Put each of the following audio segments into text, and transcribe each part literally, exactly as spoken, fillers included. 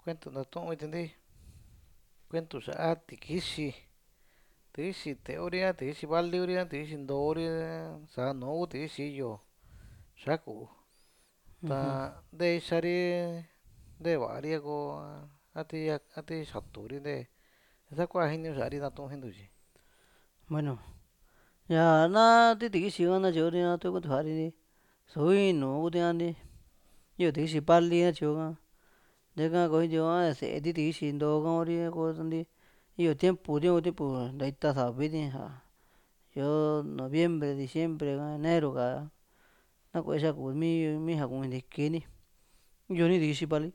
Kuento natu'uin tandi kuento xa'a tikixi tikixi te'e tikixi vali tikixi ndo'ori sa'a tikixi yo xaku ta Ujú. nte ixari ntevari ko ati ati xaturi nte sakua jinio xa'ari natu'un jintuchi. Bueno, yaa na ti tikixi ka nakatyiori tu kutuari su inu kutiari yoo tikixi vali nakatyo ka nteka kuintio a se'e ti tikixi ntoo ka Kuri kotonti iyo tiempo yo kuu tiempo nta ita saviti ja yoo noviembre, diciembre ka enero ka na kue'e xaku mi mi ja ku'un sintiki iyo ni tikixi vali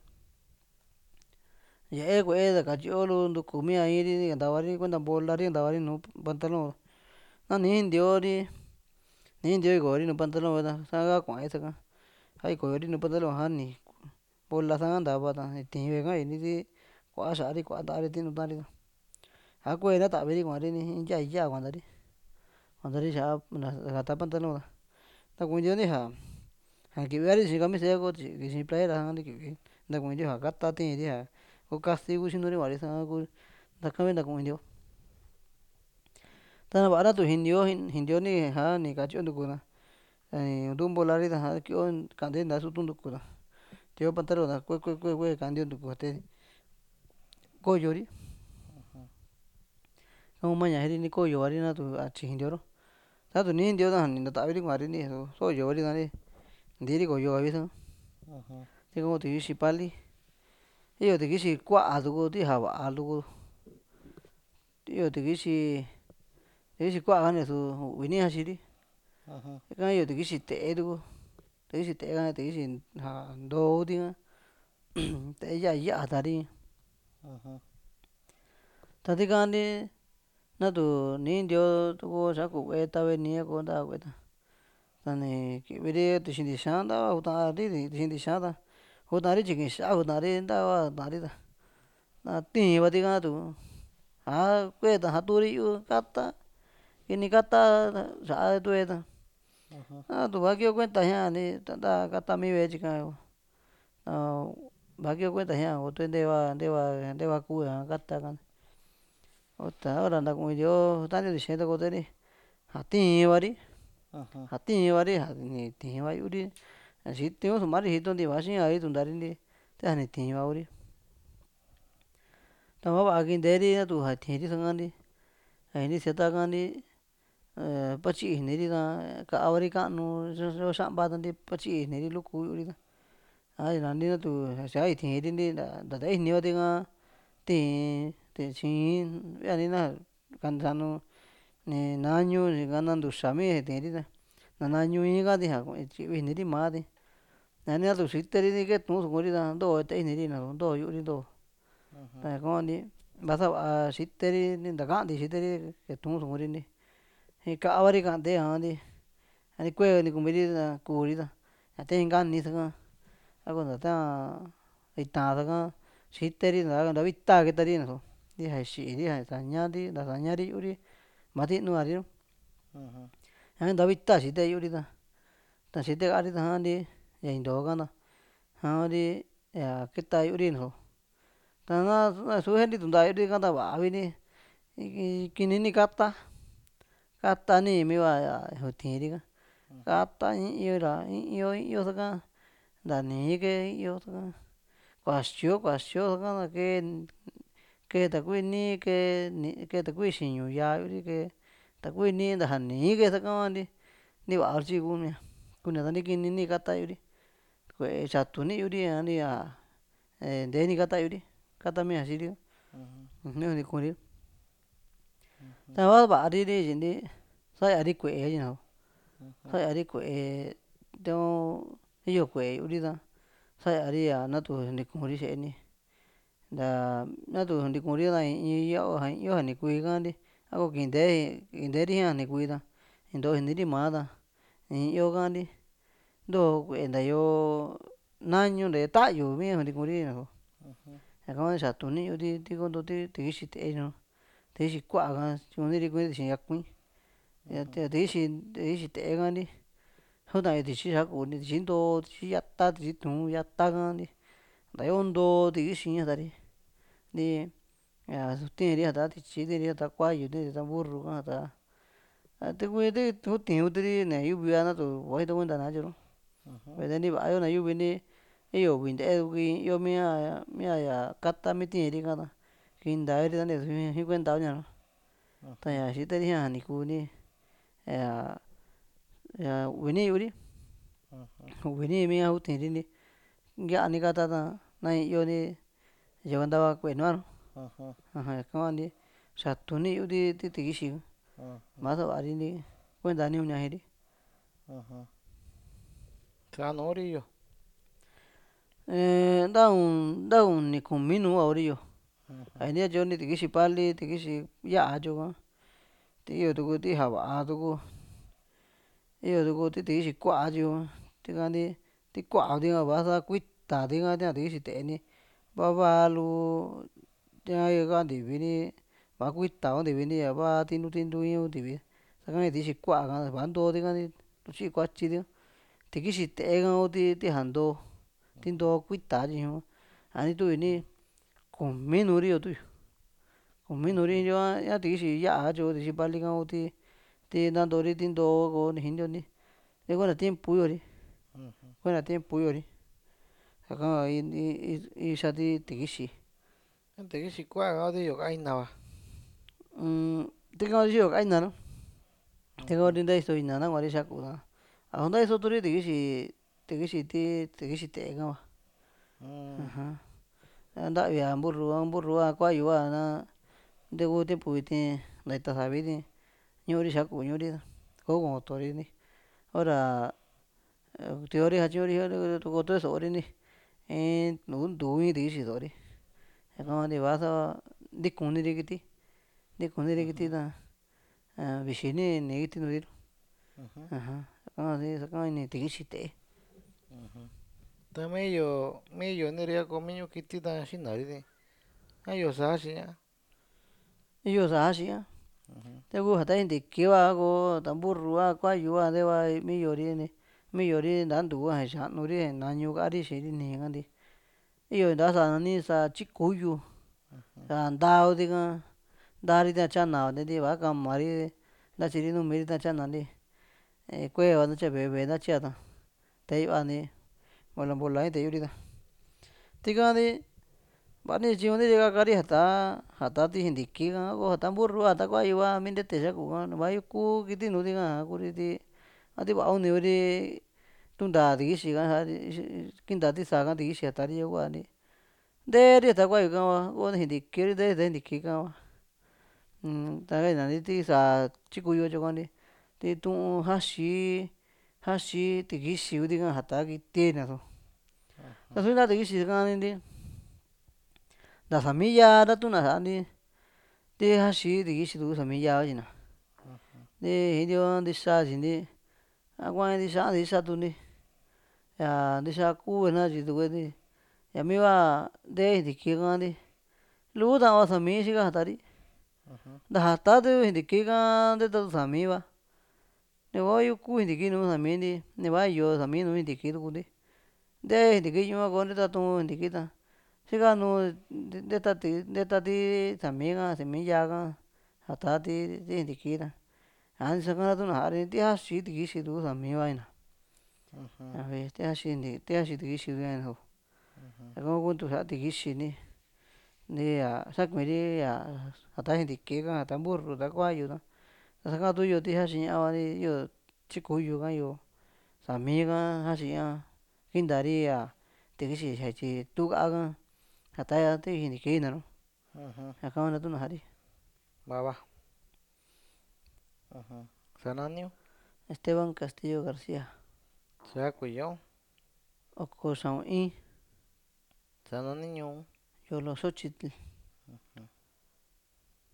ye'e kue'e katyiyo lu ntuku mia iiri kantavari kuenta bolari kantavari nùù pantalon na nintiori nintiori koyori nùù pantalon ta sa'ka kua'e saka a koyori nùù pantalon ja ni bola sa kantava ta ni tii'vi kainiri kua xa'ari kua ntari ti nùù ta'ri ja kue nataviri kuari ni yaa yaa kuantari kuantari xa'a kata pantalon ta nakuintioni ja ja kivi'ari tixi camiseta tyi playera ka kivi ntakuintio ja kata tiiri ja ku kasi kuxinuri kuari sa'a ku ntaka vi ntakuintio ta va'a na tu jinio jintioni ja ni katyio ntuku ta ni ntuu bolari ta ja kio ka'ante nta sutu ntuku ta tio pantalon ta kue kue kue ka'antiu ntuku te koyori ka'u maña jiiri koyoari natu atyi jintioro tatu ni intio ta ni ntataviri kuari niso sóyori dani ntiiri koyo ka visa tika kuu tikixi vali iyo tikixi ku'a tuku ti ja va'a tuku iyo tikixi tikixi ku'a ka nisu u'vi ni yaxiri ika iyo tikixi te'e tuku tikixi te'e ka tikixi ja ntoo kuti ka te'e yaa yaa tari ta tika'nti natu ni intio tuku xaku ku'e tava ini a ko nta ku'e ta ta ni kiviri tixi ntixaa ntava kutari tixi ntixaa ta kutari tyi kixaa kutari ntava kutari ta na tiiva tika tuku ja kue ta jaturi yu'u kata kini kata ya'a tu'e ta a tu va kio kuenta jia'ni nta kata mi ve'e tyi ka va kio kuenta jia kutue nteva nteva nteva kuu ña kata ka uta hora ntakuintio tantiu tixii ta kuteri ja tiivari ja tiivari ja ni tiiva yu'uri xitio sumari xitonti va xiari tuntari nti taja ni tiiva Kuri ta va'a va'a kinteri a tu ja tiiri sakanti ja ini setakanti patyi iniri ta ka'avari ka'nu yo xa'va tanti patyi iniri luku yu'uri ta a nani na tu xa ni tiiri nti nta ta iniva tika tii chiin vi'ani na kanu ni nañu ni kana ntuxa mi tiiri ta na nañu in kati ja tyivi iniri maati nani a tu xiteri ketuun suku'ri ta ntoo ite iniri nasu ntoo yu'uri ntoo ta ñaka huanti vasa va'a xiteri nta kanti xiteri ketuun suku'ri nti ka'avari ka'ante ñaanti a ni kue ntikumiri ta kuri ta ña te inkani saka a kuenta taa itaa saka xiteri nta vita ketari nasu ti ja xi'iri ja sañanti nta sañari yu'uri matinua riu ña nta vita xite yu'uri ta ta xite ka'ari tajanti ña ni ntoo ka ta jaanti ña keta yu'uri nasu ta na i'su je ntitunta yu'uri ka ta va'a vini kini ni kata kata niimi va ña tiiri ka kata i'yo ra i'yo i'yo saka nta nii kee i'yo saka kuaxio kuaxio saka ra kee kee takui nii kee kee takui xiñu yaa yu'ri kee takui nii ntaja nii kee saka huanti ntivaa tyi kuña kunia nta kini nii kata yu'ri kuee chatu nii yu'ri ñanti ña nteeni kata yu'ri kata mia xiri mia ni kuuri ta va va'a ri tyi sa'yari ku'e tyi nasu sa'yari ku'e tauu iyo ku'e yu'ri ta sa'yari ña natu ntikuri xe'eni nta natu ntikuri ra in yo ja ni kui kanti a ko kinte kinteri jia ni kui ta ni ntoo iniri maa ta i'yo kanti ntoo ku'e nta yoo nañu nta yoo ta'yu mia ntikuri nasu ñaka hua xatu nii yu'ri ti konto ti tikixi te'e tikixi ku'a ka tyuniri kuiri tixi yakuin tikixi tikixi te'e kanti ju'ta'i tixi xaku tixi ntoo tixi yata tixi tuun yata kanti nda io ntoo tikixi jatari nti ña tiiri jata tityi tiiri jata kuayu tiiri ta burru ka jata a taku jutii kuturi ña yuvi a natu kò'o jito kuenta na katyi nu vita ntiva'yo na yuvi nti iyo uvi ntee tuku yo mia mia kata mi tiiri ka ta kii ntaviri ta ntiso ii kuenta ku ña taña xitari jia ni kuu ni ña ña uvi ni yu'u ri uvi ni mia kutiiri nti yaani kata ta na iyoni ña kuenta va ku'e nua nu aja ñaka hua nti xatu ni yu'u ti tikixi ka vasa va'a ri kuenta niun ñajiri. saa nu'uri iyo ee nta nta uni kumi nùù kua'uri iyo aja nti katyo nti tikixi pali tikixi ya'a katyo ka iyo tuku ti ja'a va'a tuku iyo tuku ti tikixi ku'a katyo tika nti ti ku'a ka vasa kuita tika tia tikixi tee ni iva valu tia ka ntivi ri va kuita kuntivi a iva tintu tintu in kuntivi saka tikixi ku'a ka va'a ntoo tika tyi kuatyi tika tikixi tee ka kuti ti ja ntoo ti ntoo kuita katyi ña nituvi ni kumi nùù ri iyoo tu'yu kumi nùù ri intyo a tikixi ya'a katyo tikixi pali ka kuti ti nantori ti ntoo kò'o ni xinio nti kuenta tiempu yo ri kuenta tiempu yo ri ñaka hua isá ti tikixi tikixi ku'a ka kути iyo ka ina va um tika kuu siyo ka ina nu tika kuu ntaiso ina na kua'ri xaku ta a ntaiso turi tikixi tikixi ti tikixi tee ka va aja ntavia burru a burru a kuayu a na ntaku tiempu viti nta ita savi ti ñu'ri xaku ñu'ri kò'o kotori nti hora tiori katyiñuri kotoyo so'o ri nti in ntuu in tikixi so'o ri ñaka hua nti vasa ntikuniri kiti ntikuniri kiti ta ña vixi ni kiti nuu ri aja ñaka hua ini tikixi tee ta miyo miyo niri a komiñu kiti ta xinari ti a iyo saa xi'a iyo sa'a xi'a taku jata intiki hua a koo jata burru a kuayu a ntee va miyo ri miyo ri nta ntuu a ni xanuri a ni nañu ka'a ri xiiri nii ka nti iyo ntasa nani sáa tyikuyu sáa ntaa kiti ka ntari tia tyana nti va'a kamari ntatyiri numiri tia tyana nti kue va ntatya ve'e ve'e ntatyia ta te'yoa nti mbola mbola in te'yo ri ta tika nti va'a ni tyinuri kakari jata jata ti jintiki ka a ko jata burru a jata kuayu a mi ntete xaku ka va kuu kiti nùù tika Kuri ti a ti va'a kuniuri ri tunta tikixi ka kinta ti sáa ka tikixi jata ri yo kua nti nteeri jata kuayu ka va koo jintikiri ntee jata jintiki ka va um ta kaina nti ti sáa tyikuyo katyo ka nti ti tu'un jaxi jaxi tikixi kuu tika jata kiti nasu tasu nta tikixi ka nti nta sami yaa ntatuna sa'a nti ti jaxi tikixi tuku sami yaa katyina ti intyo ntixaa chi nti a kua'i ntixaa ndixa tuku nti ñaa ndixa kuu na katyi tukue ti yami hua ntee jintiki ka nti luu tava sami xika jata ri nta jata tu jintiki ka nteta tu sami va ni yuku jintiki nùù sami nti va iyo sami nùù jintiki tuku nti ntee jintiki ñuu a kò'o nteta tuun jintiki ta xikanu nteta ti nteta ti sami ka sami yaa ka jata ti ti jintiki ta ñaa saka natuna sa'a ri ti jaxi tikixi tuku sami va ina avi ti jaxi ti jaxi tikixi ñaka hua kuntu sa'a tikixi nti ntia sakuiri a jata jintiki ka jata burru jata kuayu ta saka tu iyo ti jaxi ña'a va iyo tyikuyu ka iyo sami ka jaxi ña kintari a tikixi tyi tu ka'a ka jata ti jintiki ina nu ñaka hua natuna sa'a ri va va sa naniu Esteban Castillo Garcia saa kuiyo oko xa'un in sa nani ñuu yolo Xochitl.